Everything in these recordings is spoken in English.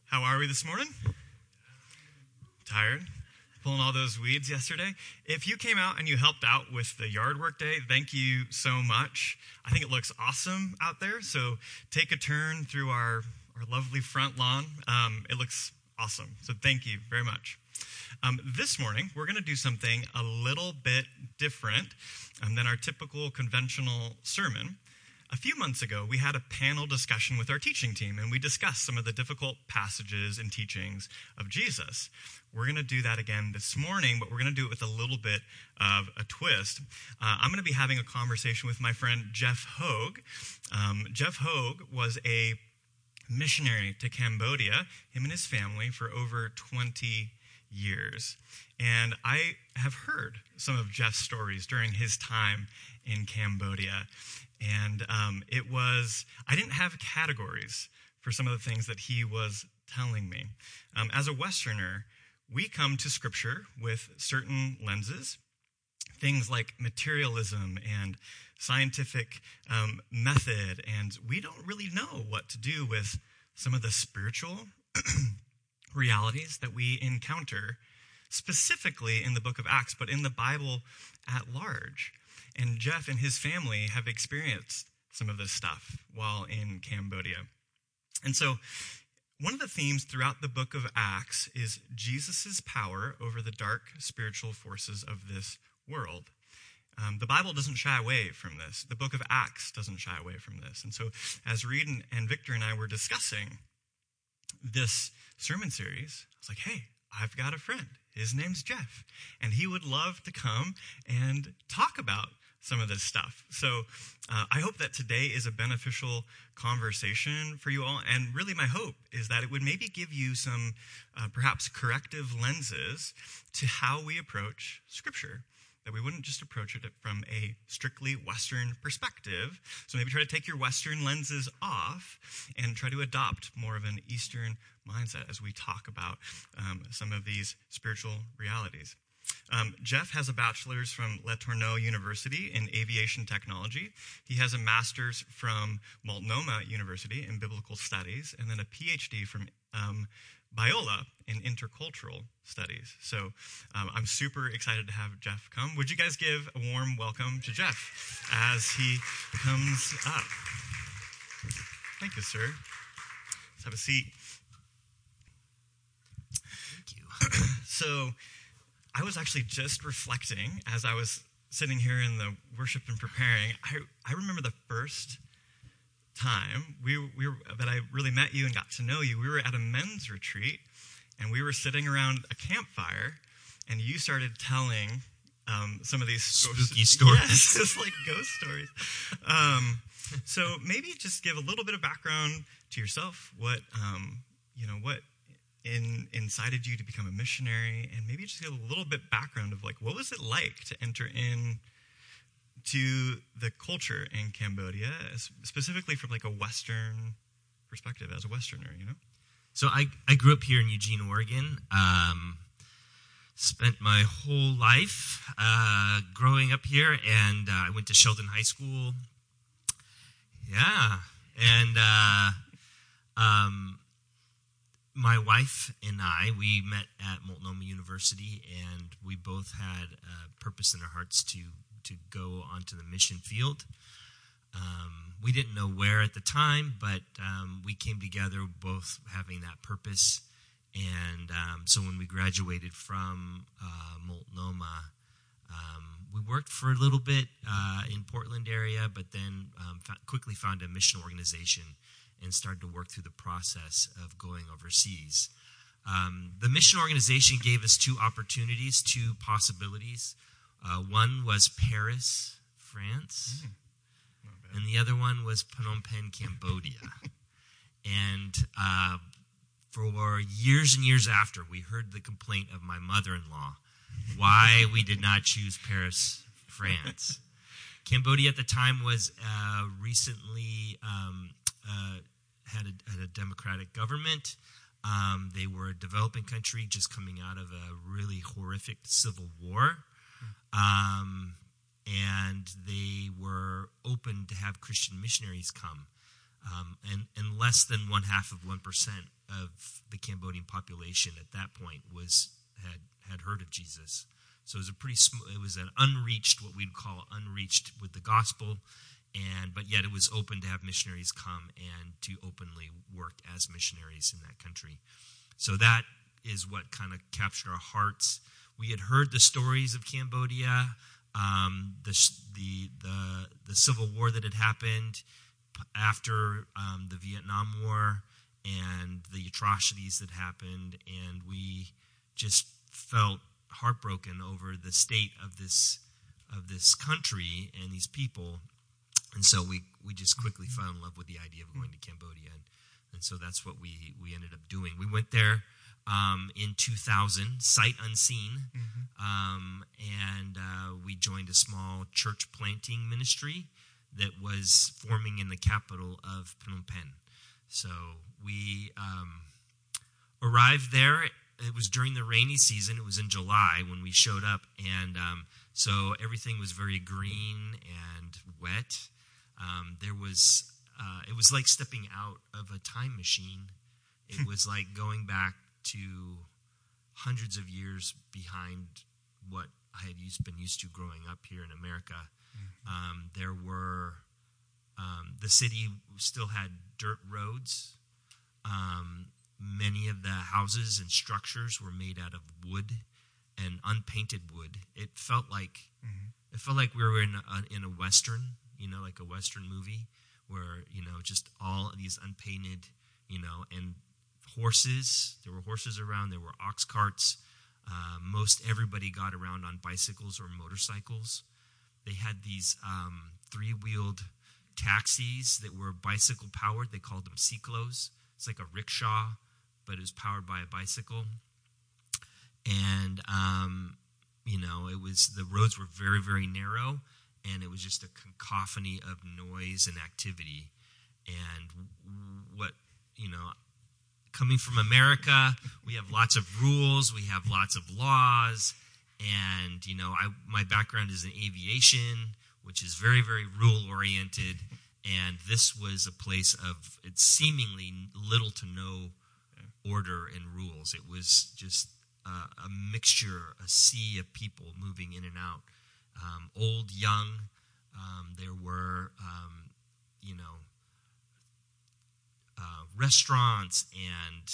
How are we this morning? Tired? Pulling all those weeds yesterday? If you came out and you helped out with the yard work day, thank you so much. I think it looks awesome out there, so take a turn through our lovely front lawn. It looks awesome, so thank you very much. This morning, we're going to do something a little bit different than our typical conventional sermon. A few months ago, we had a panel discussion with our teaching team, and we discussed some of the difficult passages and teachings of Jesus. We're going to do that again this morning, but we're going to do it with a little bit of a twist. I'm going to be having a conversation with my friend Jeff Hogue. Jeff Hogue was a missionary to Cambodia, him and his family, for over 20 years. And I have heard some of Jeff's stories during his time in Cambodia. And I didn't have categories for some of the things that he was telling me. As a Westerner, we come to Scripture with certain lenses, things like materialism and scientific method, and we don't really know what to do with some of the spiritual realities that we encounter, specifically in the book of Acts, but in the Bible at large. And Jeff and his family have experienced some of this stuff while in Cambodia. And so one of the themes throughout the book of Acts is Jesus' power over the dark spiritual forces of this world. The Bible doesn't shy away from this. The book of Acts doesn't shy away from this. And so as Reed and Victor and I were discussing this sermon series, I was like, hey, I've got a friend. His name's Jeff, and he would love to come and talk about some of this stuff. So I hope that today is a beneficial conversation for you all, and really my hope is that it would maybe give you some perhaps corrective lenses to how we approach Scripture, that we wouldn't just approach it from a strictly Western perspective. So maybe try to take your Western lenses off and try to adopt more of an Eastern mindset as we talk about some of these spiritual realities. Jeff has a bachelor's from Le Tourneau University in aviation technology. He has a master's from Multnomah University in biblical studies, and then a PhD from Biola in intercultural studies. So I'm super excited to have Jeff come. Would you guys give a warm welcome to Jeff as he comes up? Thank you, sir. Let's have a seat. Thank you. So I was actually just reflecting as I was sitting here in the worship and preparing. I remember the first time that I really met you and got to know you. We were at a men's retreat, and we were sitting around a campfire, and you started telling some of these spooky stories. Yes, it's like ghost stories. So maybe just give a little bit of background to yourself. What incited you to become a missionary, and maybe just give a little bit background of like what was it like to enter in to the culture in Cambodia, specifically from like a Western perspective as a Westerner, you know? So I grew up here in Eugene, Oregon. Spent my whole life growing up here, and I went to Sheldon High School. Yeah, and my wife and I, we met at Multnomah University, and we both had a purpose in our hearts to go onto the mission field. We didn't know where at the time, but we came together both having that purpose. And so when we graduated from Multnomah, we worked for a little bit in Portland area, but then quickly found a mission organization and started to work through the process of going overseas. The mission organization gave us two opportunities, two possibilities. One was Paris, France, and the other one was Phnom Penh, Cambodia. And for years and years after, we heard the complaint of my mother-in-law why we did not choose Paris, France. Cambodia at the time was recently had a democratic government. They were a developing country just coming out of a really horrific civil war. And they were open to have Christian missionaries come. and less than 0.5% of the Cambodian population at that point had heard of Jesus. So it was it was an unreached, what we'd call unreached with the gospel, but yet it was open to have missionaries come and to openly work as missionaries in that country. So that is what kind of captured our hearts. We had heard the stories of Cambodia, the civil war that had happened after the Vietnam War, and the atrocities that happened, and we just felt heartbroken over the state of this country and these people, and so we just quickly fell in love with the idea of going to Cambodia, and so that's what we ended up doing. We went there in 2000, sight unseen, and we joined a small church planting ministry that was forming in the capital of Phnom Penh. So we arrived there. It was during the rainy season. It was in July when we showed up, and so everything was very green and wet. It was like stepping out of a time machine. It was like going back to hundreds of years behind what I had been used to growing up here in America. The city still had dirt roads. Many of the houses and structures were made out of wood and unpainted wood. It felt like we were in a Western, like a Western movie, where just all of these unpainted, and horses. There were horses around. There were ox carts. Most everybody got around on bicycles or motorcycles. They had these three-wheeled taxis that were bicycle powered. They called them cyclos. It's like a rickshaw, but it was powered by a bicycle. And the roads were very, very narrow, and it was just a cacophony of noise and activity. And coming from America, we have lots of rules, we have lots of laws, and my background is in aviation, which is very, very rule-oriented, and this was a place of seemingly little to no order and rules. It was just a mixture, a sea of people moving in and out, old, young. There were, restaurants and,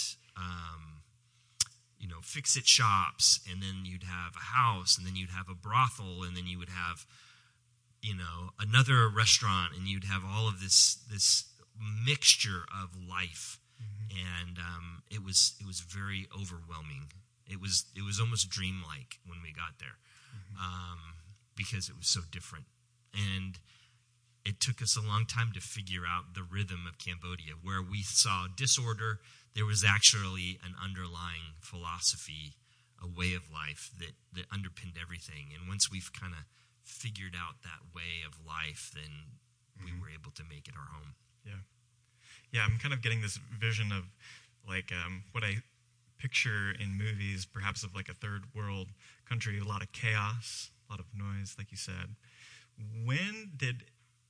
fix-it shops, and then you'd have a house, and then you'd have a brothel, and then you would have, another restaurant, and you'd have all of this mixture of life, and it was very overwhelming. It was almost dreamlike when we got there, because it was so different, and it took us a long time to figure out the rhythm of Cambodia. Where we saw disorder, there was actually an underlying philosophy, a way of life that underpinned everything. And once we've kind of figured out that way of life, then we were able to make it our home. Yeah, I'm kind of getting this vision of like what I picture in movies, perhaps of like a third world country, a lot of chaos, a lot of noise, like you said. When did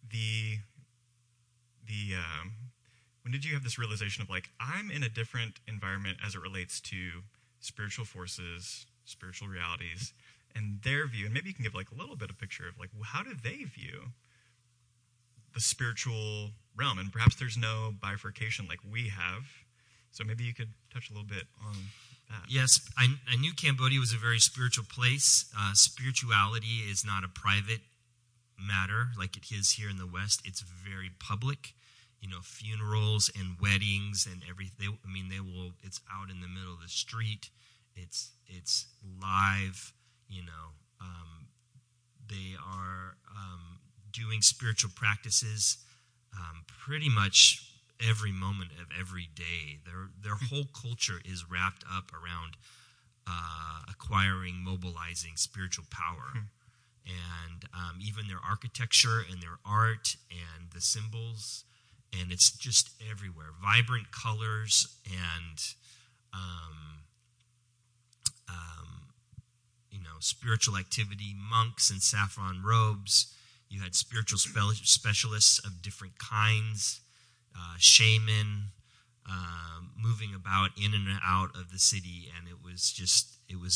when did you have this realization of like, I'm in a different environment as it relates to spiritual forces, spiritual realities, and their view, and maybe you can give like a little bit of picture of like, how do they view the spiritual realm? And perhaps there's no bifurcation like we have. So maybe you could touch a little bit on that. Yes, I knew Cambodia was a very spiritual place. Spirituality is not a private matter like it is here in the West. It's very public. Funerals and weddings and everything. It's out in the middle of the street. It's live. They are doing spiritual practices pretty much every moment of every day. Their whole culture is wrapped up around acquiring, mobilizing spiritual power. And even their architecture and their art and the symbols, and it's just everywhere. Vibrant colors and, spiritual activity, monks in saffron robes. You had spiritual specialists of different kinds. shaman moving about in and out of the city, and it was just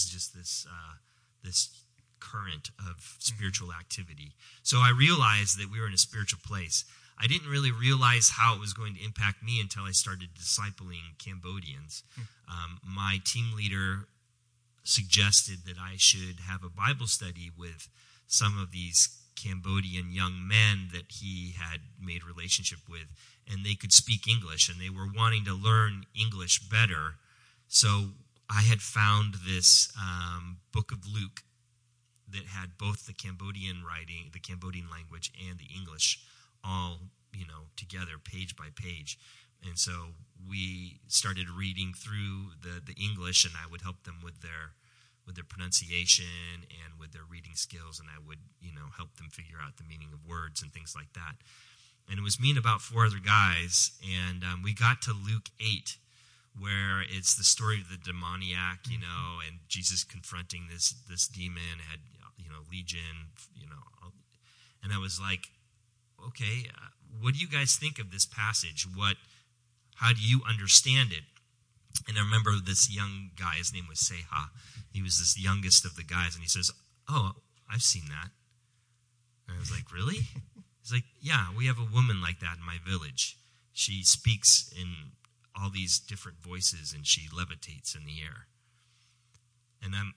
this current of spiritual activity. So I realized that we were in a spiritual place. I didn't really realize how it was going to impact me until I started discipling Cambodians. My team leader suggested that I should have a Bible study with some of these Cambodian young men that he had made relationship with, and they could speak English, and they were wanting to learn English better. So I had found this book of Luke that had both the Cambodian writing, the Cambodian language, and the English all, together, page by page. And so we started reading through the English, and I would help them with their pronunciation and with their reading skills, and I would, help them figure out the meaning of words and things like that. And it was me and about 4 other guys, and we got to Luke 8, where it's the story of the demoniac, and Jesus confronting this demon, had, legion, and I was like, okay, what do you guys think of this passage? How do you understand it? And I remember this young guy, his name was Seha. He was this youngest of the guys, and he says, "Oh, I've seen that." And I was like, "Really?" He's like, "Yeah, we have a woman like that in my village. She speaks in all these different voices, and she levitates in the air." And I'm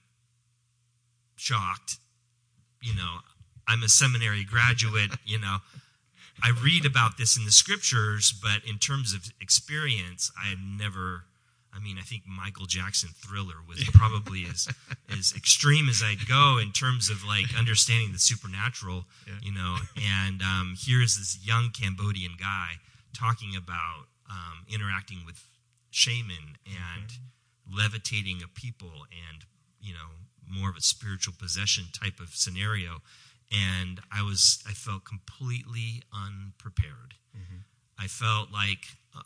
shocked. I'm a seminary graduate, I read about this in the scriptures, but in terms of experience, I think Michael Jackson Thriller was probably as extreme as I'd go in terms of like understanding the supernatural, and here is this young Cambodian guy talking about interacting with shaman and levitating a people and, more of a spiritual possession type of scenario. And I felt completely unprepared. I felt like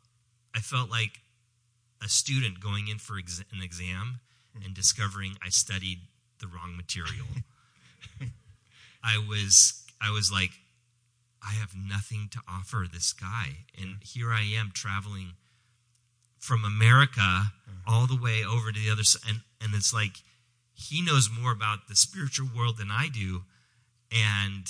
a student going in for an exam and discovering I studied the wrong material. I was like, I have nothing to offer this guy, and here I am traveling from America all the way over to the other side, and it's like he knows more about the spiritual world than I do. And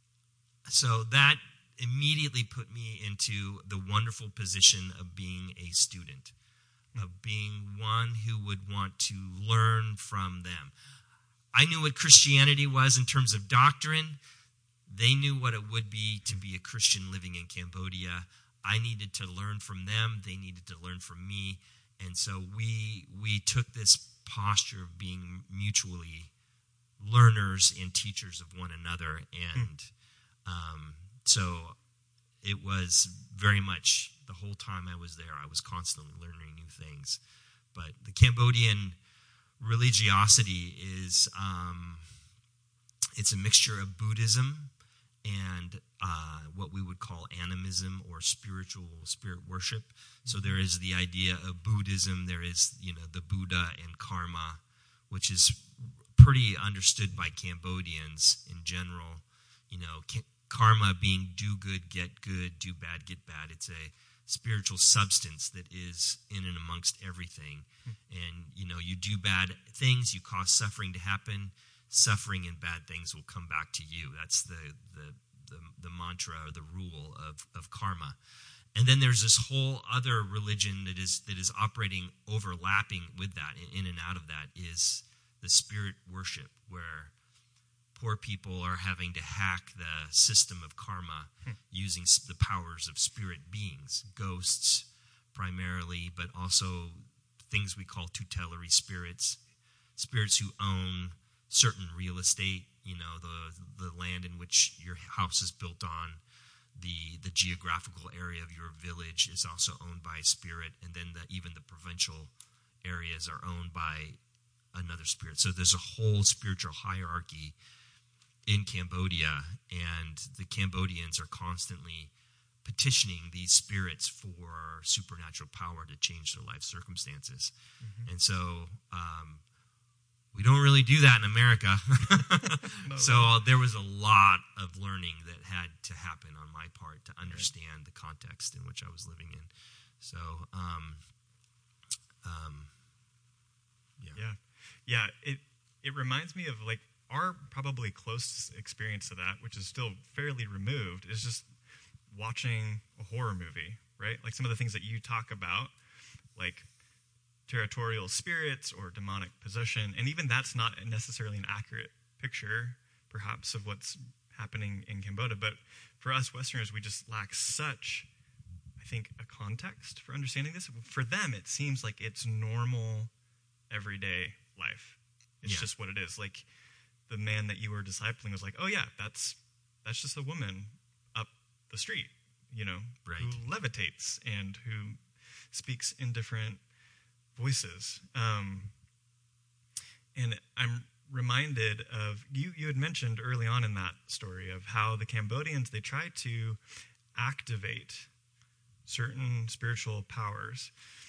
so that immediately put me into the wonderful position of being a student, of being one who would want to learn from them. I knew what Christianity was in terms of doctrine. They knew what it would be to be a Christian living in Cambodia. I needed to learn from them. They needed to learn from me. And so we took this posture of being mutually learners and teachers of one another, and so it was very much the whole time I was there, I was constantly learning new things. But the Cambodian religiosity is it's a mixture of Buddhism and what we would call animism or spirit worship. So there is the idea of Buddhism, there is the Buddha and karma, which is pretty understood by Cambodians in general. Karma being do good, get good, do bad, get bad. It's a spiritual substance that is in and amongst everything. And, you do bad things, you cause suffering to happen. Suffering and bad things will come back to you. That's the mantra or the rule of karma. And then there's this whole other religion that is operating, overlapping with that, in and out of that, is the spirit worship, where poor people are having to hack the system of karma using the powers of spirit beings, ghosts primarily, but also things we call tutelary spirits who own certain real estate, the land in which your house is built on, the geographical area of your village is also owned by a spirit, and then even the provincial areas are owned by another spirit. So there's a whole spiritual hierarchy in Cambodia, and the Cambodians are constantly petitioning these spirits for supernatural power to change their life circumstances. And so we don't really do that in America. No. So there was a lot of learning that had to happen on my part to understand the context in which I was living in. So, yeah. It reminds me of like our probably closest experience to that, which is still fairly removed, is just watching a horror movie, right? Like some of the things that you talk about, like territorial spirits or demonic possession, and even that's not necessarily an accurate picture, perhaps, of what's happening in Cambodia. But for us Westerners, we just lack such, I think, a context for understanding this. For them, it seems like it's normal, everyday life. It's just what it is. Like the man that you were discipling was like, oh yeah, that's just a woman up the street, Right. who levitates and who speaks in different voices. And I'm reminded of, you had mentioned early on in that story of how the Cambodians, they try to activate certain spiritual powers.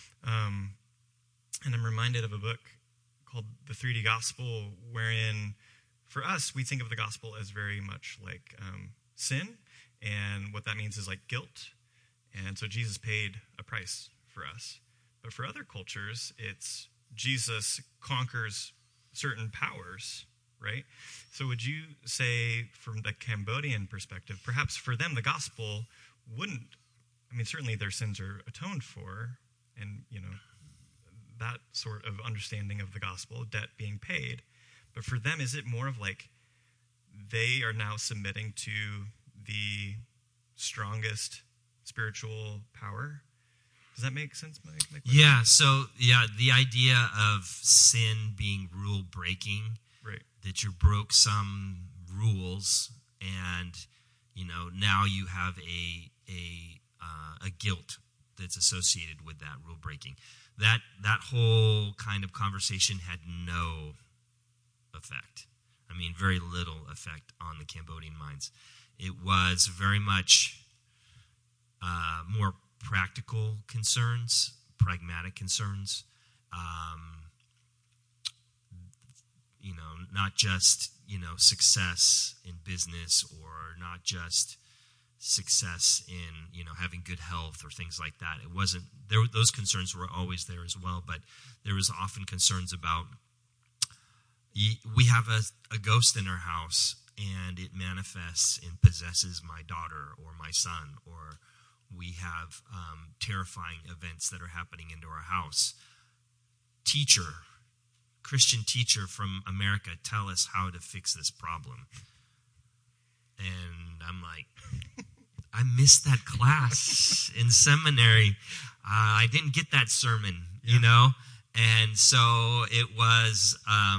And I'm reminded of a book called The 3D Gospel, wherein for us, we think of the gospel as very much like sin. And what that means is like guilt. And so Jesus paid a price for us. But for other cultures, it's Jesus conquers certain powers, right? So would you say from the Cambodian perspective, perhaps for them, the gospel wouldn't, certainly their sins are atoned for, and, that sort of understanding of the gospel, debt being paid. But for them, is it more of like they are now submitting to the strongest spiritual power? Does that make sense, Mike? Yeah, so, the idea of sin being rule-breaking, right? that you broke some rules, and, now you have a guilt that's associated with that rule-breaking. That whole kind of conversation had no effect. Very little effect on the Cambodian minds. It was very much more practical concerns, pragmatic concerns, not just, success in business, or not just success in, having good health or things like that. It wasn't there. Those concerns were always there as well, but there was often concerns about, we have a ghost in our house and it manifests and possesses my daughter or my son, or we have terrifying events that are happening into our house. Christian teacher from America, tell us how to fix this problem. And I'm like, I missed that class in seminary. I didn't get that sermon, And so it was,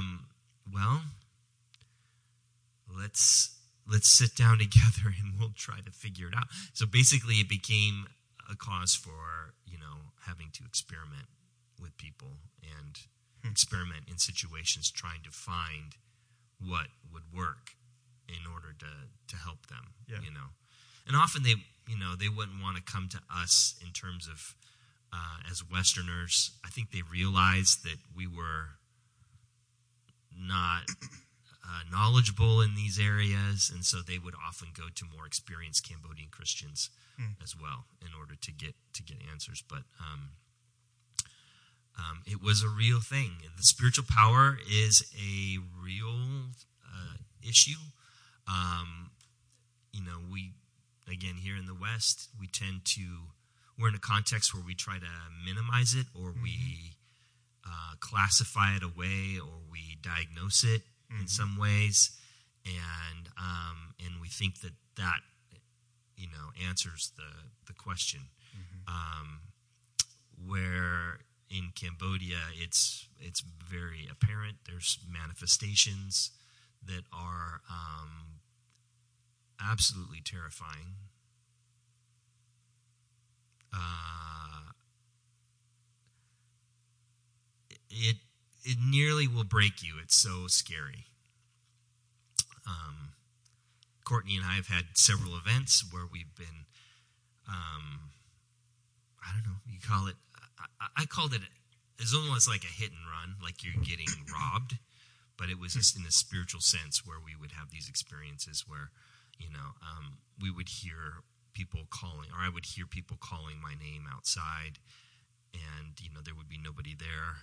let's sit down together and we'll try to figure it out. So basically it became a cause for, having to experiment with people and experiment in situations, trying to find what would work in order to help them, And often they wouldn't want to come to us in terms of, as Westerners. I think they realized that we were not knowledgeable in these areas, and so they would often go to more experienced Cambodian Christians as well in order to get answers. But it was a real thing. The spiritual power is a real issue. We, again, here in the West, we're in a context where we try to minimize it, or we classify it away, or we diagnose it in some ways, and we think that answers the question. Where in Cambodia, it's very apparent. There's manifestations that are absolutely terrifying. It nearly will break you. It's so scary. Courtney and I have had several events where we've been, I don't know, you call it, I called it, it's almost like a hit and run, like you're getting robbed, but it was just in a spiritual sense where we would have these experiences where, we would hear people calling, or I would hear people calling my name outside, and, there would be nobody there.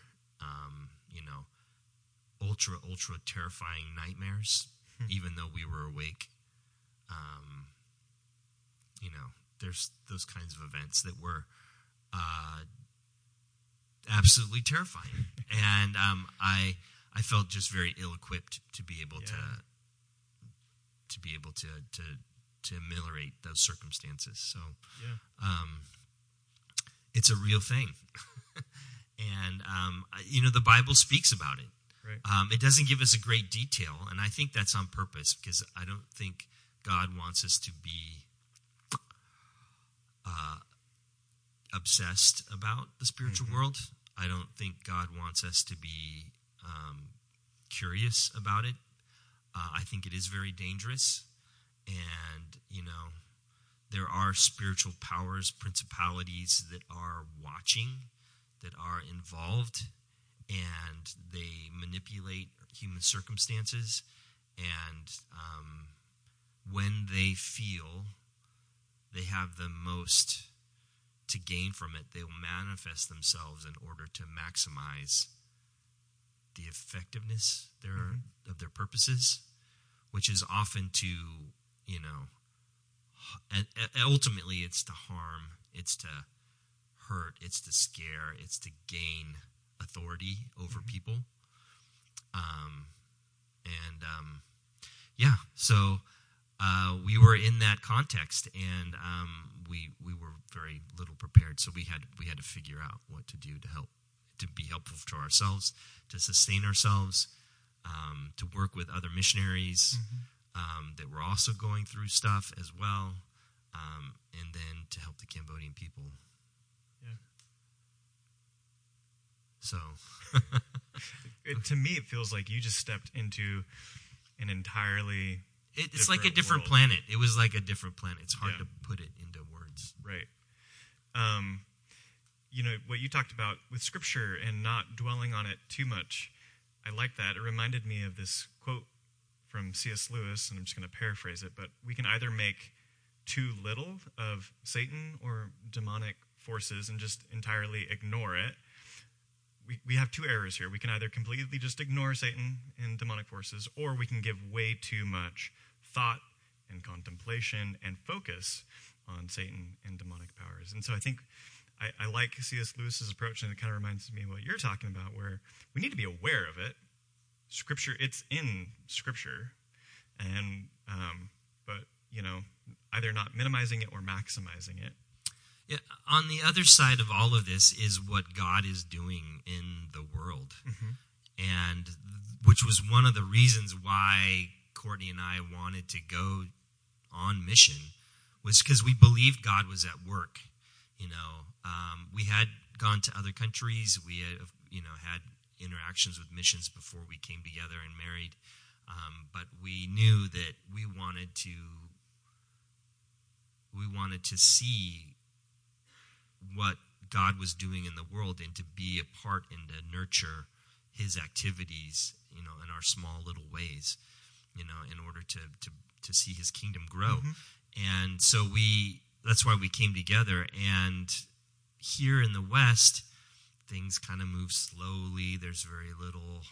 Ultra terrifying nightmares, even though we were awake. There's those kinds of events that were absolutely terrifying. And I felt just very ill-equipped to be able to ameliorate those circumstances. So it's a real thing. And, the Bible speaks about it. Right. It doesn't give us a great detail, and I think that's on purpose, because I don't think God wants us to be obsessed about the spiritual world. I don't think God wants us to be curious about it. I think it is very dangerous, and, there are spiritual powers, principalities that are watching, that are involved, and they manipulate human circumstances, and when they feel they have the most to gain from it, they will manifest themselves in order to maximize the effectiveness of their purposes, which is often to, and ultimately it's to harm, it's to hurt, it's to scare, it's to gain authority over people. So we were in that context, and we were very little prepared. So we had to figure out what to do to be helpful to ourselves, to sustain ourselves, to work with other missionaries that were also going through stuff as well, and then to help the Cambodian people. Yeah. So, to me, it feels like you just stepped into an entirely it's like a different world. planet. It was like a different planet. It's hard to put it into words. Right. What you talked about with Scripture and not dwelling on it too much, I like that. It reminded me of this quote from C.S. Lewis, and I'm just going to paraphrase it, but we can either make too little of Satan or demonic forces and just entirely ignore it. We have two errors here. We can either completely just ignore Satan and demonic forces, or we can give way too much thought and contemplation and focus on Satan and demonic powers. And so I think I like C.S. Lewis's approach, and it kind of reminds me of what you're talking about, where we need to be aware of it. Scripture, it's in Scripture, and but either not minimizing it or maximizing it. Yeah, on the other side of all of this is what God is doing in the world, and which was one of the reasons why Courtney and I wanted to go on mission, was because we believed God was at work. We had gone to other countries. We had, had interactions with missions before we came together and married, but we knew that we wanted to see what God was doing in the world, and to be a part and to nurture His activities, in our small little ways, in order to see His kingdom grow. And so that's why we came together. And here in the West, things kind of move slowly. There's very little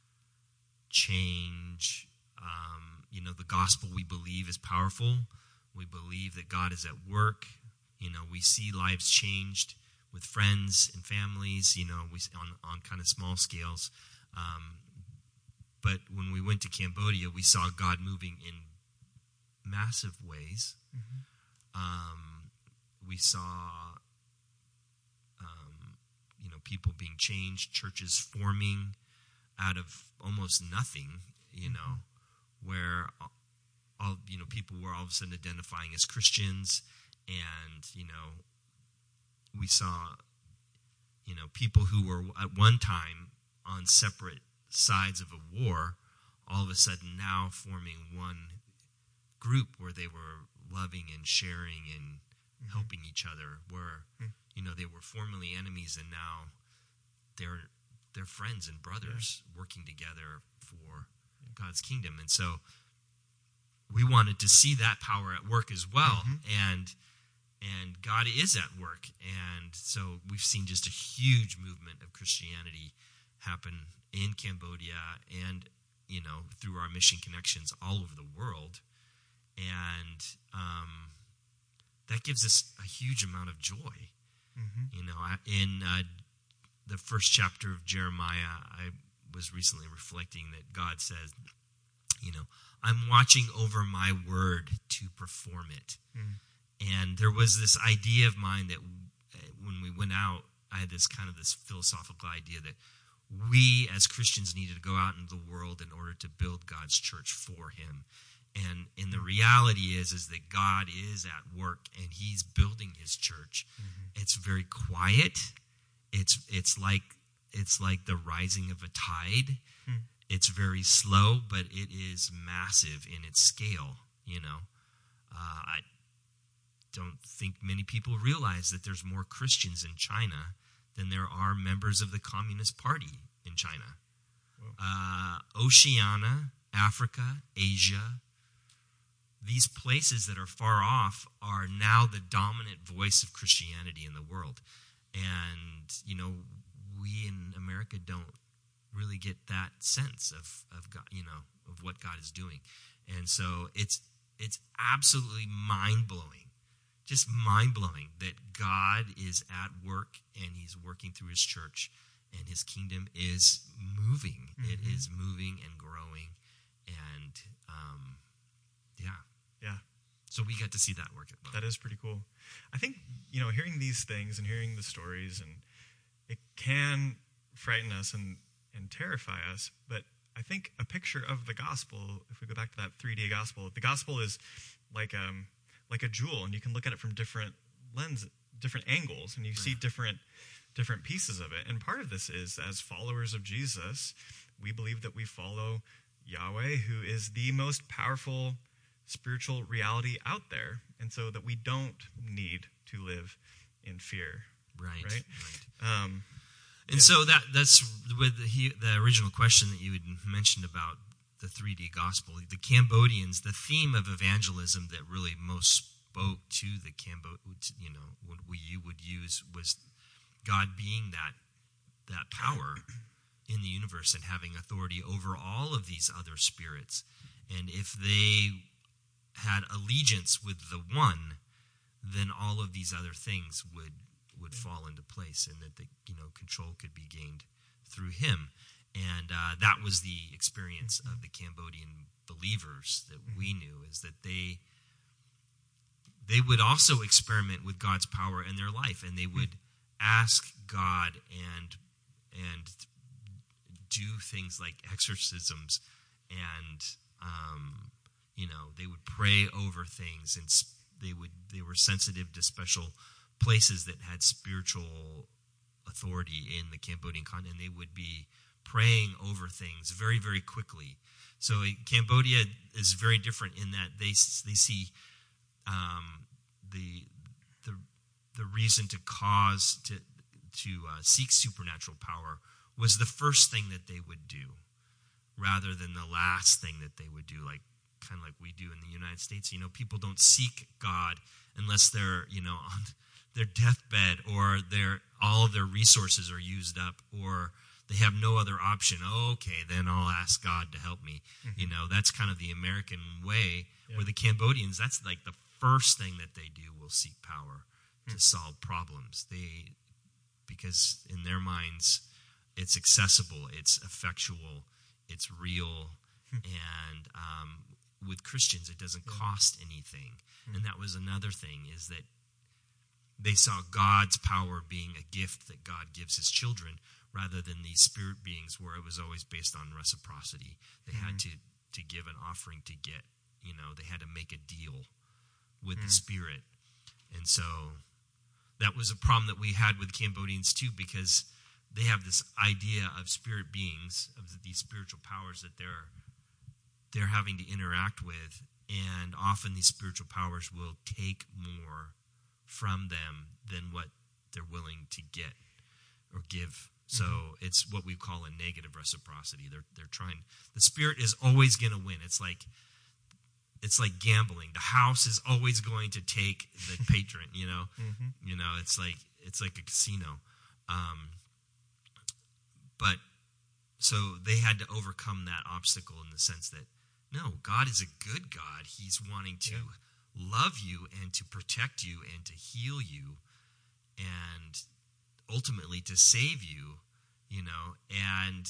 change. The gospel, we believe, is powerful. We believe that God is at work. We see lives changed with friends and families, we on kind of small scales. But when we went to Cambodia, we saw God moving in massive ways. We saw, people being changed, churches forming out of almost nothing, where all people were all of a sudden identifying as Christians. And, we saw, people who were at one time on separate sides of a war, all of a sudden now forming one group where they were loving and sharing and helping each other, where, they were formerly enemies, and now they're they're friends and brothers working together for God's kingdom. And so we wanted to see that power at work as well. And God is at work. And so we've seen just a huge movement of Christianity happen in Cambodia and, through our mission connections all over the world. And that gives us a huge amount of joy. In the first chapter of Jeremiah, I was recently reflecting that God says, I'm watching over my word to perform it. And there was this idea of mine that when we went out, I had this philosophical idea that we as Christians needed to go out into the world in order to build God's church for him. And the reality is that God is at work and he's building his church. It's very quiet. It's like the rising of a tide. It's very slow, but it is massive in its scale. I don't think many people realize that there's more Christians in China than there are members of the Communist Party in China. Oceania, Africa, Asia, these places that are far off are now the dominant voice of Christianity in the world. And, we in America don't really get that sense of God, of what God is doing. And so it's absolutely mind-blowing, just mind-blowing that God is at work and he's working through his church and his kingdom is moving. It is moving and growing. And, Yeah. So we got to see that work at well. That is pretty cool. I think, hearing these things and hearing the stories, and it can frighten us and terrify us, but I think a picture of the gospel, if we go back to that 3D gospel, the gospel is like a jewel, and you can look at it from different angles, and you see different pieces of it. And part of this is, as followers of Jesus, we believe that we follow Yahweh, who is the most powerful spiritual reality out there, and so that we don't need to live in fear. Right. And so that's with the original question that you had mentioned about the 3D gospel. The Cambodians, the theme of evangelism that really most spoke to the what you would use was God being that power in the universe and having authority over all of these other spirits. And if they had allegiance with the one, then all of these other things would fall into place, and that the control could be gained through him. And that was the experience of the Cambodian believers that we knew, is that they would also experiment with God's power in their life, and they would ask God and do things like exorcisms, and they would pray over things, and they were sensitive to special places that had spiritual authority in the Cambodian continent. They would be praying over things very, very quickly. So Cambodia is very different in that they see the reason to seek supernatural power was the first thing that they would do, rather than the last thing that they would do, kind of like we do in the United States. People don't seek God unless they're on their deathbed, or all of their resources are used up, or they have no other option. Okay, then I'll ask God to help me. That's kind of the American way. Where the Cambodians, that's like the first thing that they do, will seek power to solve problems. Because in their minds, it's accessible, it's effectual, it's real, and with Christians, it doesn't cost anything. And that was another thing, is that they saw God's power being a gift that God gives his children, rather than these spirit beings where it was always based on reciprocity. They had to give an offering to get, they had to make a deal with the spirit. And so that was a problem that we had with Cambodians too, because they have this idea of spirit beings, of these spiritual powers that they're having to interact with, and often these spiritual powers will take more from them than what they're willing to get or give So it's what we call a negative reciprocity. They're trying. The spirit is always going to win. It's like gambling. The house is always going to take the patron. You know, it's like a casino. But so they had to overcome that obstacle in the sense that no, God is a good God. He's wanting to love you and to protect you and to heal you and ultimately to save you, and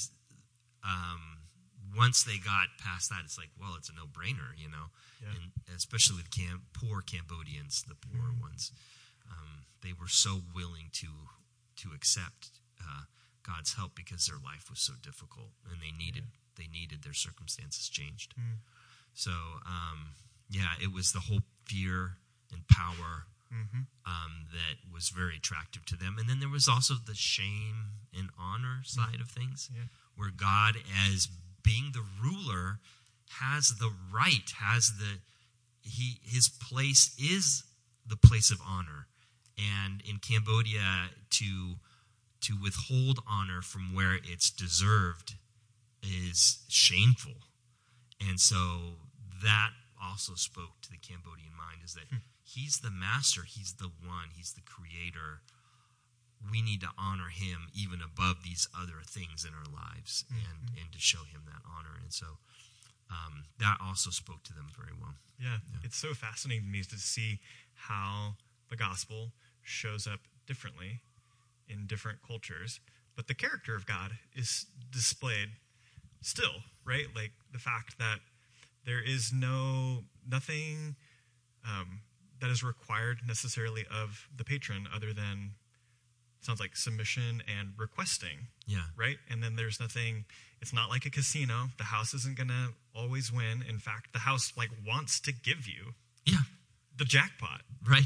once they got past that, it's like, well, it's a no-brainer, and especially with poor Cambodians, the poor ones, they were so willing to accept God's help because their life was so difficult and they needed their circumstances changed. So it was the whole fear and power that was very attractive to them. And then there was also the shame and honor side of things, where God, as being the ruler, has the right, his place is the place of honor. And in Cambodia, to withhold honor from where it's deserved is shameful. And so that also spoke to the Cambodian mind, is that he's the master, he's the one, he's the creator. We need to honor him even above these other things in our lives, and to show him that honor. And so that also spoke to them very well. Yeah, it's so fascinating to me to see how the gospel shows up differently in different cultures, but the character of God is displayed still, right? Like the fact that there is nothing that is required necessarily of the patron other than, sounds like, submission and requesting. Yeah. Right? And then there's nothing, it's not like a casino. The house isn't going to always win. In fact, the house wants to give you the jackpot. Right.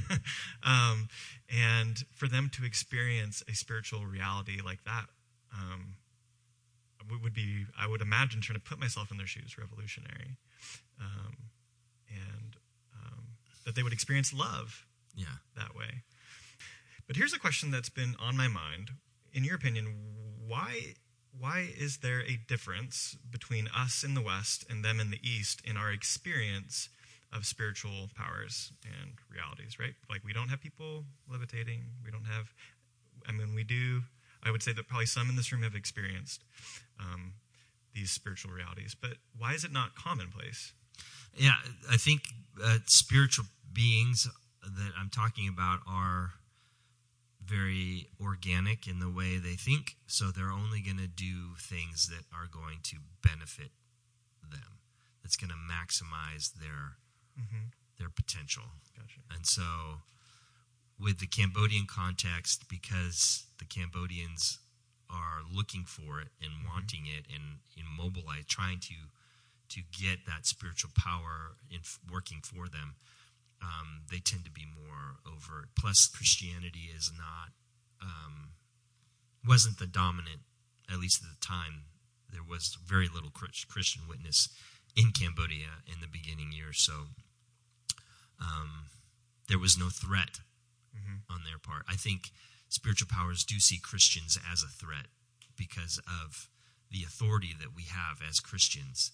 And for them to experience a spiritual reality like that, I would imagine, trying to put myself in their shoes, revolutionary. And that they would experience love that way. But here's a question that's been on my mind. In your opinion, why is there a difference between us in the West and them in the East in our experience of spiritual powers and realities, right? Like, we don't have people levitating. We don't have, we do. I would say that probably some in this room have experienced these spiritual realities. But why is it not commonplace? Yeah, I think spiritual beings that I'm talking about are very organic in the way they think, so they're only going to do things that are going to benefit them, that's going to maximize their potential. Gotcha. And so with the Cambodian context, because the Cambodians are looking for it and wanting it and immobilized, trying to get that spiritual power in working for them, they tend to be more overt. Plus, Christianity is wasn't the dominant, at least at the time. There was very little Christian witness in Cambodia in the beginning years, so there was no threat on their part. I think spiritual powers do see Christians as a threat because of the authority that we have as Christians.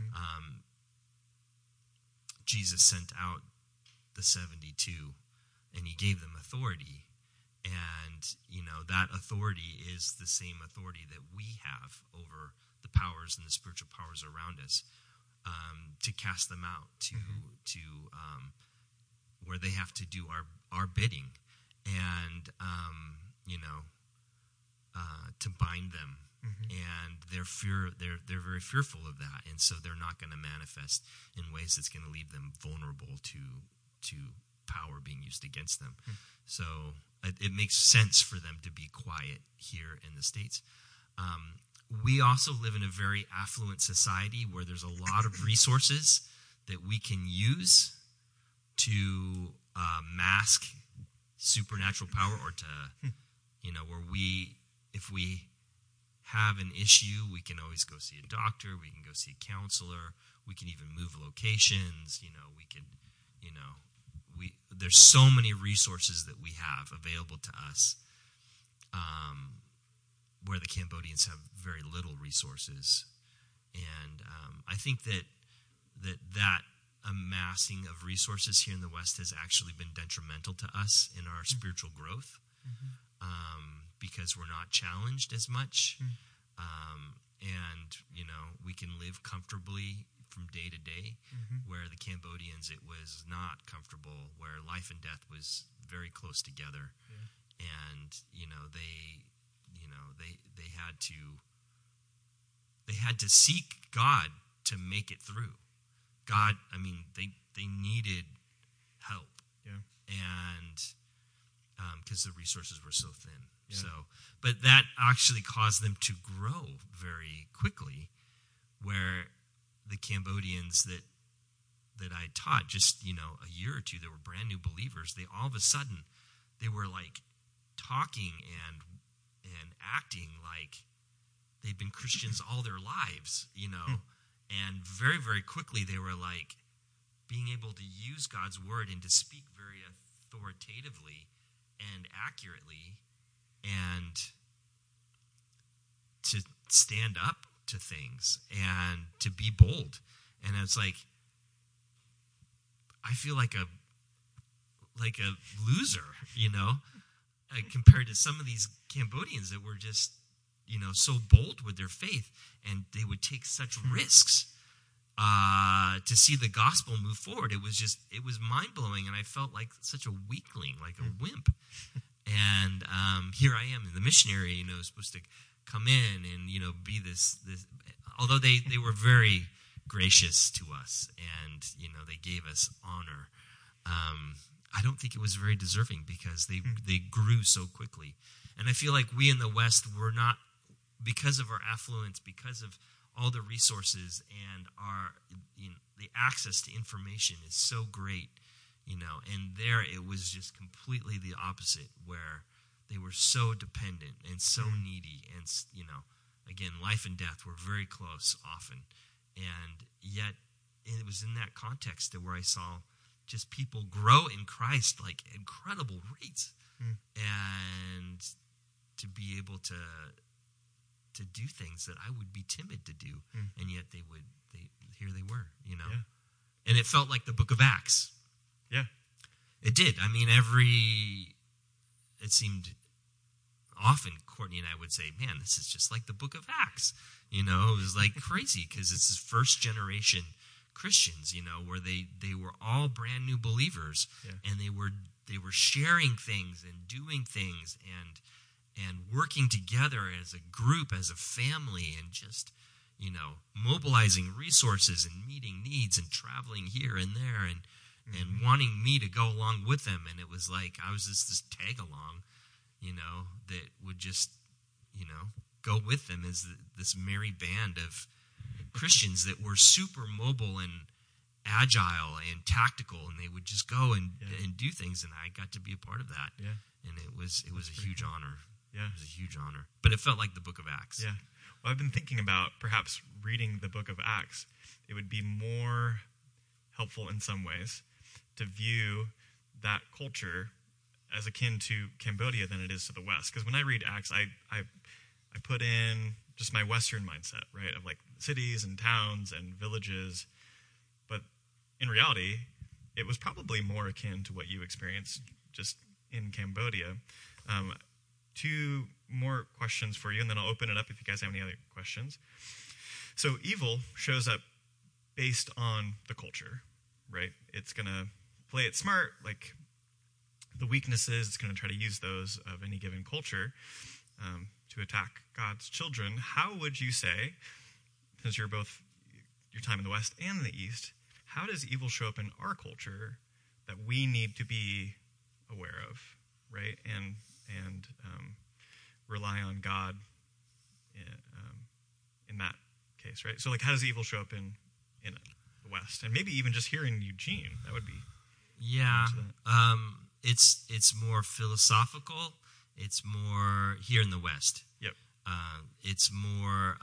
Jesus sent out the 72, and he gave them authority. And, that authority is the same authority that we have over the powers and the spiritual powers around us, to cast them out, to where they have to do our bidding, and, to bind them. And they're very fearful of that, and so they're not going to manifest in ways that's going to leave them vulnerable to power being used against them. So it makes sense for them to be quiet here in the States. We also live in a very affluent society where there's a lot of resources that we can use to mask supernatural power, or to, where if we have an issue, we can always go see a doctor, we can go see a counselor, we can even move locations, we could, there's so many resources that we have available to us. where the Cambodians have very little resources. And I think that amassing of resources here in the West has actually been detrimental to us in our spiritual growth, because we're not challenged as much. And, we can live comfortably from day to day, where the Cambodians, it was not comfortable, where life and death was very close together. Yeah. And, they had to seek God to make it through. God, they needed help. Yeah. And because the resources were so thin. Yeah. So, but that actually caused them to grow very quickly, where the Cambodians that I taught just, a year or two, they were brand new believers. They all of a sudden, they were like talking and acting like they'd been Christians all their lives, and very, very quickly they were like being able to use God's word and to speak very authoritatively and accurately and to stand up to things and to be bold. And it's like, I feel like a loser, compared to some of these Cambodians that were just, so bold with their faith, and they would take such risks to see the gospel move forward. It was mind-blowing, and I felt like such a weakling, like a wimp. And here I am, the missionary, supposed to come in and, be this, although they were very gracious to us, and, they gave us honor. I don't think it was very deserving, because they grew so quickly. And I feel like we in the West were not, because of our affluence, because of all the resources and our, the access to information is so great, and there it was just completely the opposite, where they were so dependent and so needy, and, again, life and death were very close often. And yet it was in that context that where I saw just people grow in Christ like incredible rates, and to be able to do things that I would be timid to do, and yet here they were, Yeah. And it felt like the book of Acts. Yeah. It did. It seemed often Courtney and I would say, man, this is just like the book of Acts. It was like crazy, because it's this first generation Christians, where they were all brand new believers, and they were sharing things and doing things and working together as a group, as a family, and just, mobilizing resources and meeting needs and traveling here and there and wanting me to go along with them. And it was like I was just this tag along, that would just, go with them as this merry band of Christians that were super mobile and agile and tactical, and they would just go and do things, and I got to be a part of that. Yeah. And it was a huge honor. Yeah. It was a huge honor. But it felt like the book of Acts. Yeah. Well, I've been thinking about perhaps reading the book of Acts. It would be more helpful in some ways to view that culture as akin to Cambodia than it is to the West. Because when I read Acts, I put in just my Western mindset, right, of like cities and towns and villages. But in reality, it was probably more akin to what you experienced just in Cambodia. Two more questions for you, and then I'll open it up if you guys have any other questions. So evil shows up based on the culture, right? It's going to play it smart, like the weaknesses. It's going to try to use those of any given culture to attack God's children. How would you say, since you're both your time in the West and in the East, how does evil show up in our culture that we need to be aware of, right? And rely on God in that case, right? So, like, how does evil show up in the West, and maybe even just here in Eugene? That would be It's more philosophical. It's more here in the West. Yep. It's more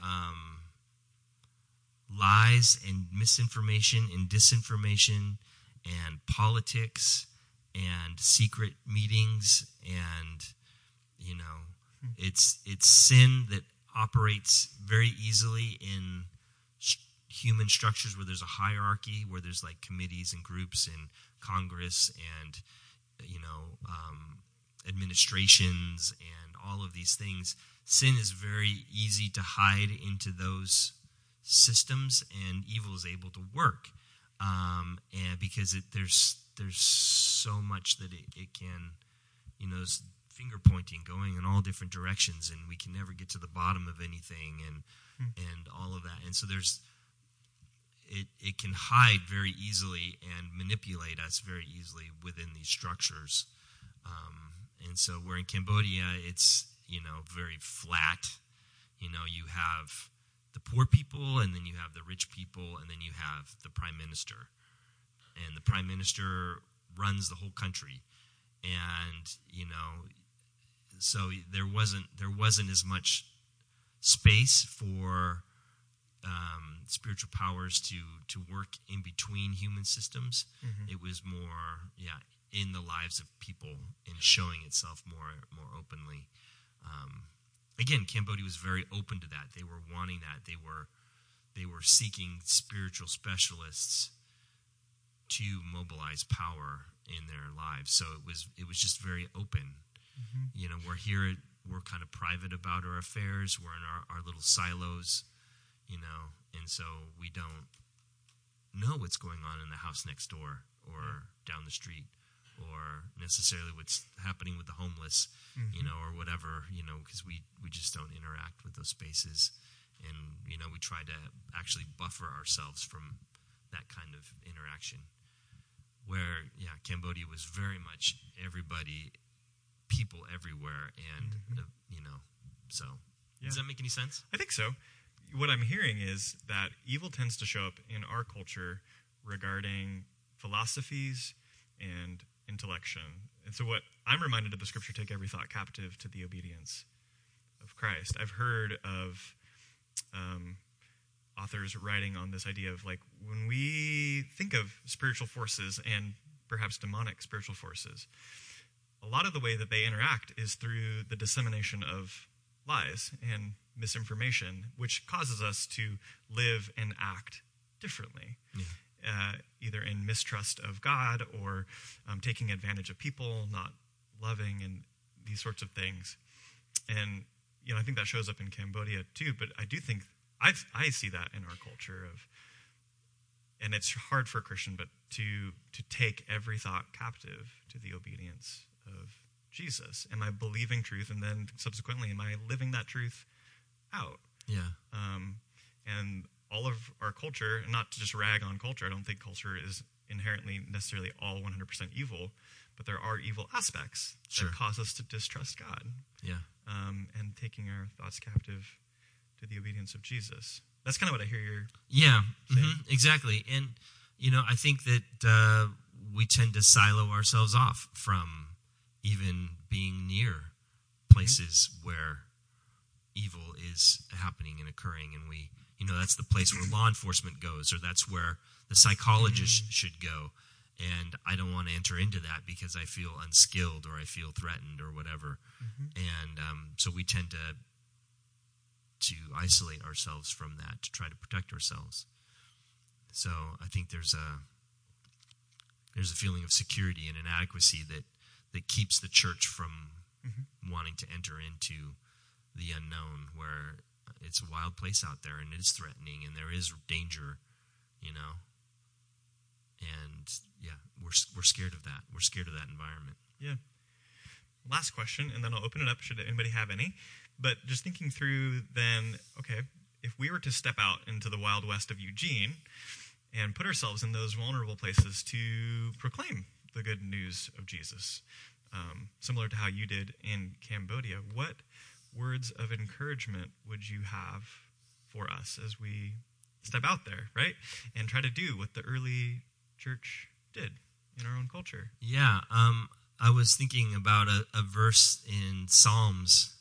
lies and misinformation and disinformation and politics and secret meetings and It's sin that operates very easily in human structures where there's a hierarchy, where there's like committees and groups and Congress and administrations and all of these things. Sin is very easy to hide into those systems, and evil is able to work, and because there's so much that it can, there's finger pointing going in all different directions, and we can never get to the bottom of anything, and all of that, and so it can hide very easily and manipulate us very easily within these structures, and so where in Cambodia it's very flat. You have the poor people, and then you have the rich people, and then you have the prime minister. And the prime minister runs the whole country. And, so there wasn't as much space for spiritual powers to work in between human systems. Mm-hmm. It was more, in the lives of people and showing itself more openly. Again, Cambodia was very open to that. They were wanting that. They were seeking spiritual specialists to mobilize power in their lives. So it was just very open. Mm-hmm. We're here. We're kind of private about our affairs. We're in our little silos, and so we don't know what's going on in the house next door or down the street, or necessarily what's happening with the homeless, mm-hmm. Or whatever, because we just don't interact with those spaces. And, we try to actually buffer ourselves from that kind of interaction. Where, Cambodia was very much everybody, people everywhere, and, mm-hmm. So. Yeah. Does that make any sense? I think so. What I'm hearing is that evil tends to show up in our culture regarding philosophies and intellection. And so what I'm reminded of the scripture, take every thought captive to the obedience of Christ. I've heard of authors writing on this idea of, like, when we think of spiritual forces and perhaps demonic spiritual forces, a lot of the way that they interact is through the dissemination of lies and misinformation, which causes us to live and act differently. Yeah. Either in mistrust of God or taking advantage of people, not loving, and these sorts of things. And, I think that shows up in Cambodia too, but I do think, I see that in our culture and it's hard for a Christian, but to take every thought captive to the obedience of Jesus. Am I believing truth? And then subsequently, am I living that truth out? Yeah. And all of our culture, and not to just rag on culture, I don't think culture is inherently necessarily all 100% evil, but there are evil aspects that cause us to distrust God. Yeah. And taking our thoughts captive to the obedience of Jesus. That's kind of what I hear you're saying. Mm-hmm, exactly. And, I think that we tend to silo ourselves off from even being near places mm-hmm. where evil is happening and occurring, and we, that's the place where law enforcement goes, or that's where the psychologist mm-hmm. should go, and I don't want to enter into that because I feel unskilled or I feel threatened or whatever, mm-hmm. and so we tend to isolate ourselves from that to try to protect ourselves. So I think there's a feeling of security and inadequacy that keeps the church from mm-hmm. wanting to enter into the unknown, where it's a wild place out there and it is threatening and there is danger, and we're scared of that. We're scared of that environment. Yeah. Last question, and then I'll open it up should anybody have any. But just thinking through then, okay, if we were to step out into the wild west of Eugene and put ourselves in those vulnerable places to proclaim the good news of Jesus, similar to how you did in Cambodia, what words of encouragement would you have for us as we step out there, right? And try to do what the early church did in our own culture. Yeah, I was thinking about a verse in Psalms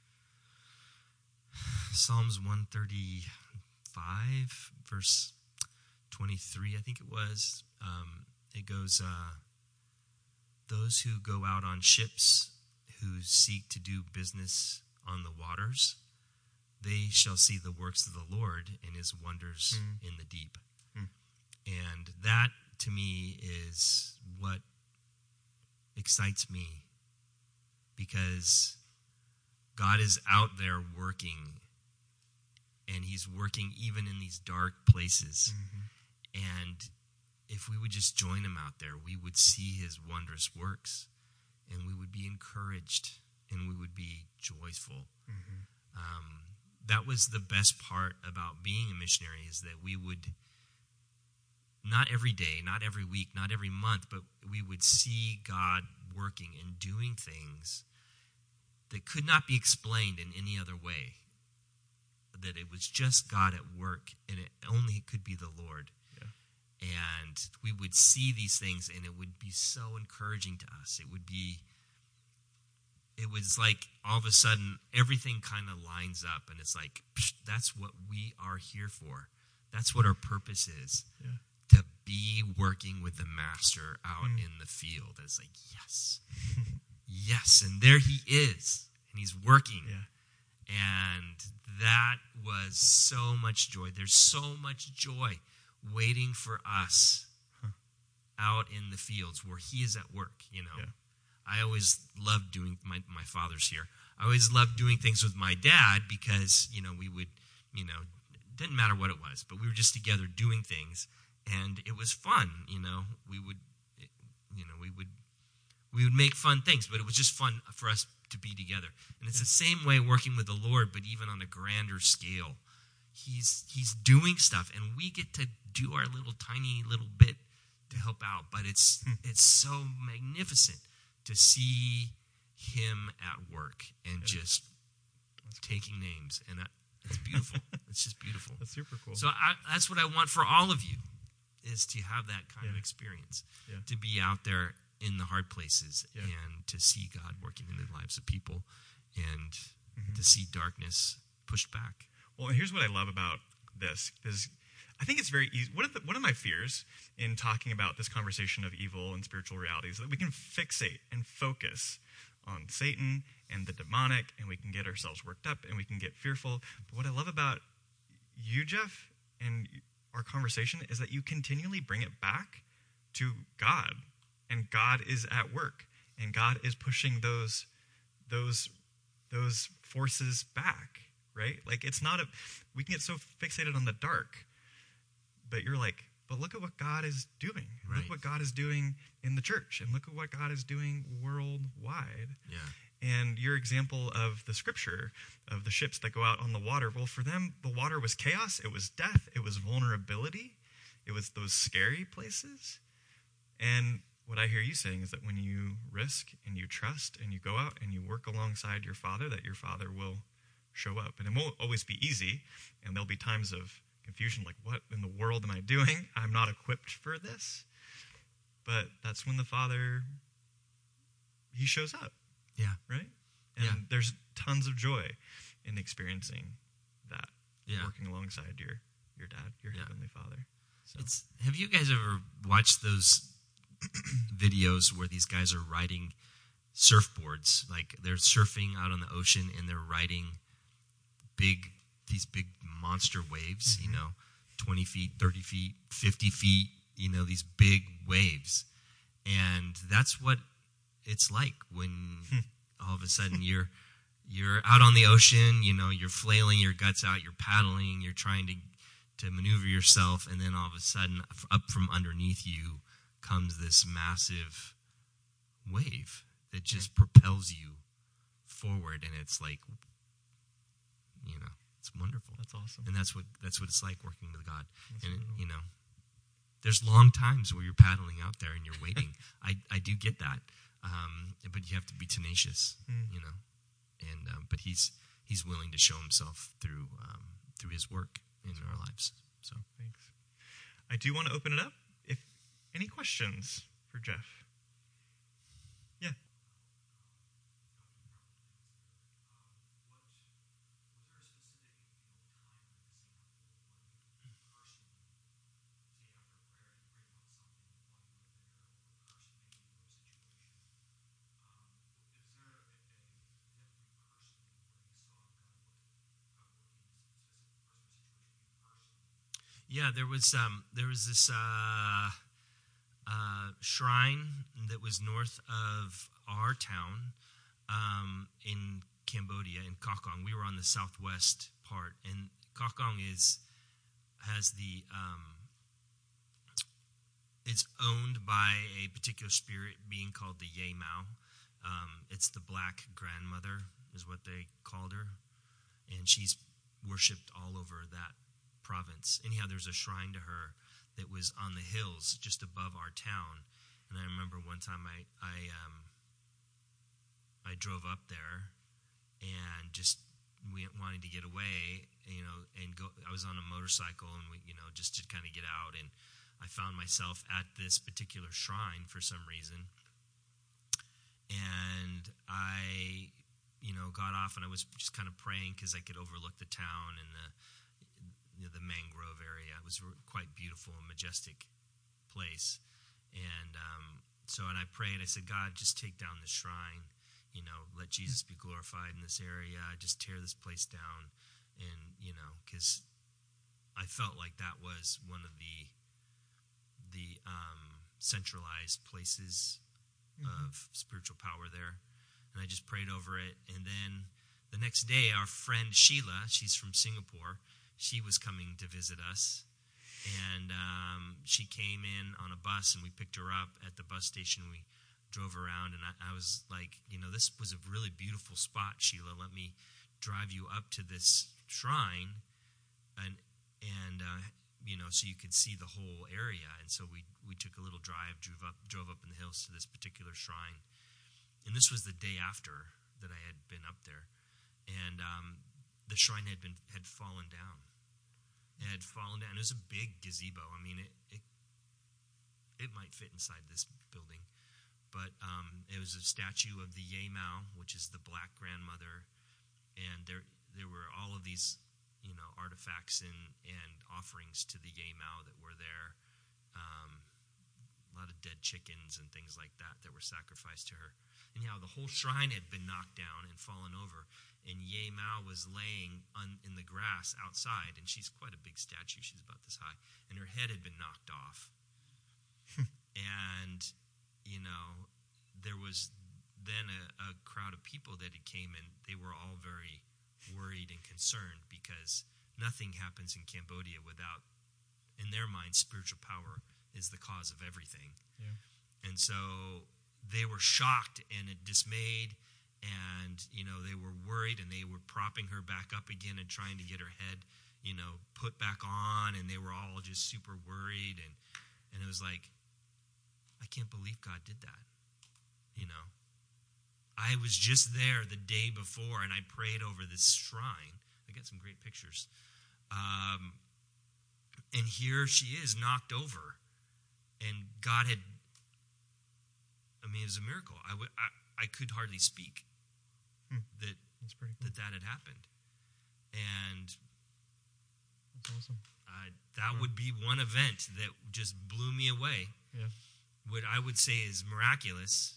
135, verse 23, I think it was. It goes, those who go out on ships, who seek to do business on the waters, they shall see the works of the Lord and his wonders in the deep. And that, to me, is what excites me, because God is out there working, and he's working even in these dark places. And if we would just join him out there, we would see his wondrous works, and we would be encouraged, and we would be joyful. That was the best part about being a missionary, is that we would, not every day, not every week, not every month, but we would see God working and doing things that could not be explained in any other way. That it was just God at work, and it only could be the Lord. And we would see these things, and it would be so encouraging to us. It was like all of a sudden everything kind of lines up, and it's like, that's what we are here for. That's what our purpose is. To be working with the master out in the field. It's like, yes. Yes, and there he is, and he's working. And that was so much joy. There's so much joy waiting for us out in the fields where he is at work, I always loved doing, my father's here, I always loved doing things with my dad, because, we would, it didn't matter what it was, but we were just together doing things, and it was fun, we would make fun things, but it was just fun for us to be together. And it's the same way working with the Lord, but even on a grander scale. He's doing stuff, and we get to do our tiny little bit to help out. But it's so magnificent to see him at work and just taking names, and it's beautiful. It's just beautiful. That's super cool. So that's what I want for all of you, is to have that kind of experience, to be out there in the hard places and to see God working in the lives of people, and to see darkness pushed back. Well, here's what I love about this, is I think it's very easy. One of my fears in talking about this conversation of evil and spiritual realities is that we can fixate and focus on Satan and the demonic, and we can get ourselves worked up, and we can get fearful. But what I love about you, Jeff, and our conversation is that you continually bring it back to God, and God is at work, and God is pushing those forces back. Right? Like, it's not we can get so fixated on the dark, but you're like, but look at what God is doing. Right. Look what God is doing in the church, and look at what God is doing worldwide. And your example of the scripture of the ships that go out on the water, well, for them, the water was chaos, it was death, it was vulnerability, it was those scary places. And what I hear you saying is that when you risk and you trust and you go out and you work alongside your Father, that your Father will show up. And it won't always be easy, and there'll be times of confusion, like, what in the world am I doing? I'm not equipped for this. But that's when the Father, he shows up. Right? And there's tons of joy in experiencing that, working alongside your dad, your Heavenly Father. So. Have you guys ever watched those videos where these guys are riding surfboards? Like, they're surfing out on the ocean, and they're riding these big monster waves, 20 feet, 30 feet, 50 feet, these big waves. And that's what it's like when all of a sudden you're out on the ocean, you're flailing your guts out, you're paddling, you're trying to maneuver yourself, and then all of a sudden up from underneath you comes this massive wave that just propels you forward, and it's like, it's wonderful. That's awesome. And that's what it's like working with God. That's and beautiful. There's long times where you're paddling out there and you're waiting. I do get that, but you have to be tenacious, And but he's willing to show himself through his work in our lives. So thanks. I do want to open it up. If any questions for Jeff. Yeah. Yeah, there was this shrine that was north of our town in Cambodia, in Koh Kong. We were on the southwest part, and Koh Kong has the it's owned by a particular spirit being called the Ye Mao. It's the Black Grandmother, is what they called her, and she's worshipped all over that province. Anyhow, there's a shrine to her that was on the hills just above our town, and I remember one time I drove up there and just wanting to get away, and go. I was on a motorcycle, and we, just to kind of get out, and I found myself at this particular shrine for some reason, and I, got off, and I was just kind of praying because I could overlook the town and the mangrove area. It was quite beautiful and majestic place, and and I prayed. I said, God, just take down this shrine. Let Jesus be glorified in this area. Just tear this place down, and because I felt like that was one of the centralized places of spiritual power there. And I just prayed over it. And then the next day, our friend Sheila, she's from Singapore, she was coming to visit us. And she came in on a bus, and we picked her up at the bus station. We drove around, and I was like, this was a really beautiful spot, Sheila. Let me drive you up to this shrine, and so you could see the whole area. And so we took a little drive, drove up in the hills to this particular shrine. And this was the day after that I had been up there, and the shrine had fallen down. It had fallen down. It was a big gazebo. I mean, it might fit inside this building, but it was a statue of the Ye Mao, which is the Black Grandmother, and there were all of these artifacts and offerings to the Ye Mao that were there. A lot of dead chickens and things like that were sacrificed to her. Anyhow, the whole shrine had been knocked down and fallen over, and Ye Mao was laying in the grass outside, and she's quite a big statue. She's about this high, and her head had been knocked off. And, there was then a crowd of people that had came, and they were all very worried and concerned because nothing happens in Cambodia without, in their mind, spiritual power is the cause of everything. Yeah. And so they were shocked and dismayed, and they were worried, and they were propping her back up again and trying to get her head put back on, and they were all just super worried, and it was like, I can't believe God did that. I was just there the day before, and I prayed over this shrine. I got some great pictures. And here she is, knocked over. And God had, it was a miracle. I could hardly speak That's pretty cool. that had happened. And that's awesome. That would be one event that just blew me away. Yeah. What I would say is miraculous,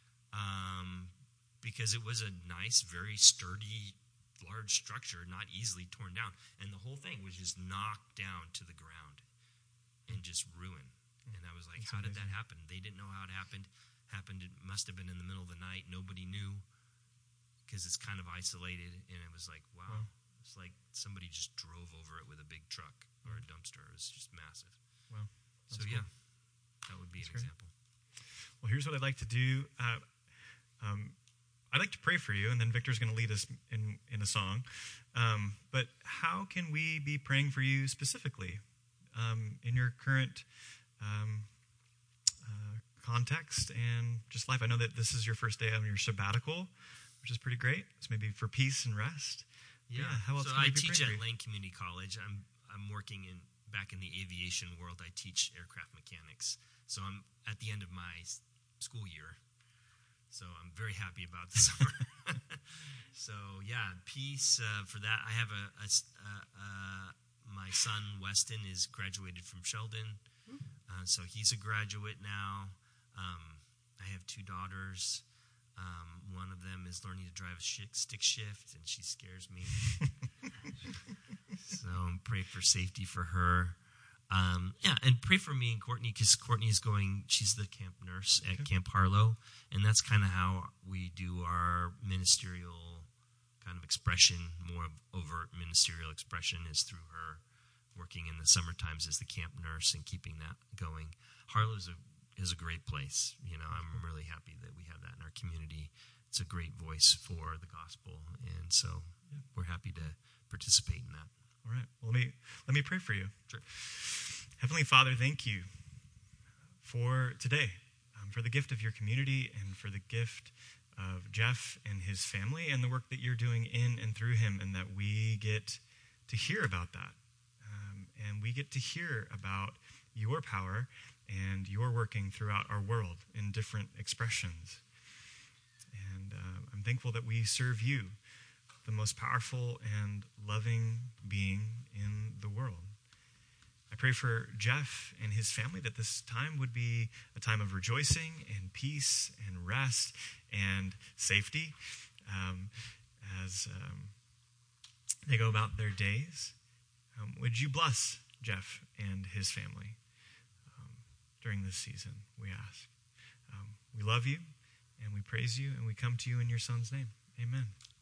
because it was a nice, very sturdy, large structure, not easily torn down. And the whole thing was just knocked down to the ground and just ruined. And I was like, That's how did that amazing. happen? They didn't know how it happened. It must have been in the middle of the night. Nobody knew because it's kind of isolated. And it was like, wow. It's like somebody just drove over it with a big truck or a dumpster. It was just massive. Wow. So, That's yeah, cool. that would be That's an great. example. Well, here's what I'd like to do. I'd like to pray for you, and then Victor's going to lead us in a song. But how can we be praying for you specifically in your current context and just life? I know that this is your first day on your sabbatical, which is pretty great. It's maybe for peace and rest. Yeah. How else So can we I be teach praying at for you? Lane Community College. I'm working back in the aviation world. I teach aircraft mechanics. So I'm at the end of my school year. So I'm very happy about the summer. So yeah, peace for that. I have my son Weston is graduated from Sheldon, so he's a graduate now. I have two daughters. One of them is learning to drive a stick shift, and she scares me. So pray for safety for her. Yeah, and pray for me and Courtney, because Courtney is going, she's the camp nurse at Camp Harlow, and that's kind of how we do our ministerial kind of expression, more overt ministerial expression is through her working in the summer times as the camp nurse and keeping that going. Harlow is a great place. I'm really happy that we have that in our community. It's a great voice for the gospel, and so we're happy to participate in that. All right. Well, let me pray for you. Sure. Heavenly Father, thank you for today, for the gift of your community and for the gift of Jeff and his family and the work that you're doing in and through him, and that we get to hear about that. And we get to hear about your power and your working throughout our world in different expressions. And I'm thankful that we serve you, the most powerful and loving being in the world. I pray for Jeff and his family that this time would be a time of rejoicing and peace and rest and safety as they go about their days. Would you bless Jeff and his family during this season, we ask. We love you and we praise you and we come to you in your son's name. Amen.